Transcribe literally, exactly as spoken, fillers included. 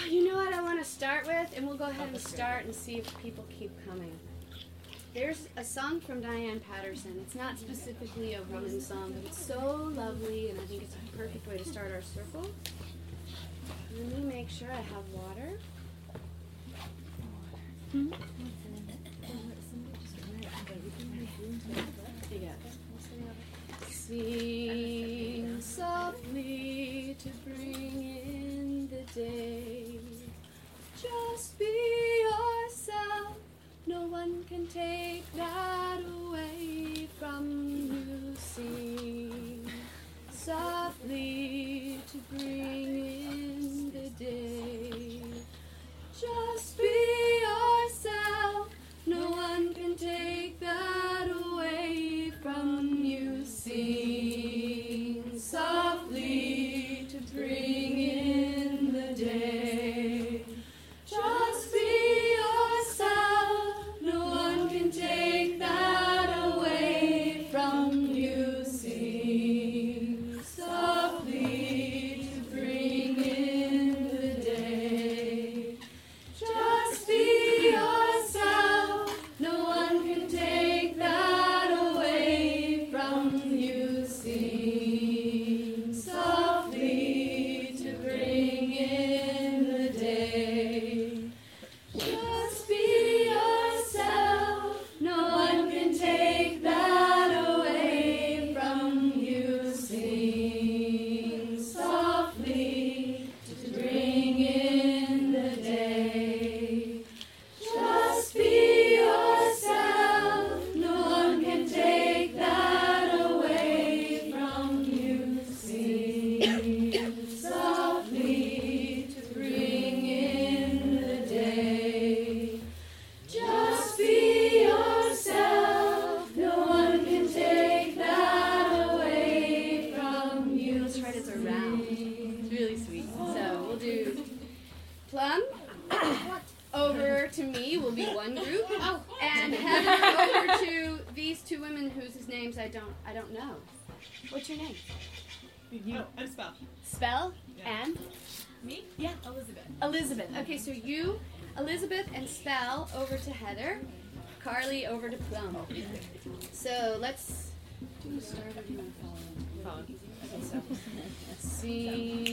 You know what I want to start with? And we'll go ahead and start and see if people keep coming. There's a song from Diane Patterson. It's not specifically a woman song, but it's so lovely, and I think it's a perfect way to start our circle. Let me make sure I have water. Hmm? Sing softly to bring in the day. Just be yourself. No one can take that away from you. Sing softly to bring in the day. Just be yourself. No one can take that away from you. Sing softly to bring in the day. Just be yourself. No one can take that away from you. Sing softly to bring in the day. Just be yourself. No one can take that away from you. Sing softly to bring in the day. Just be yourself. No one can take that away from you. Sing softly to bring in the day. Just be yourself. No one can take that away from you. Sing softly to bring in the day. Just be yourself. No one can take that away from you. Let's write it as a round. It's really sweet. So we'll do Plum. Over to me will be one group, and Heather over to these two women whose names I don't I don't know. What's your name? You. Oh, I'm Spell. Spell Yeah. and Me? yeah, Elizabeth. Elizabeth. Okay, so you, Elizabeth, and Spell over to Heather, Carly over to Plum. So let's do you start or do you want to follow? Phone. I think so. Sing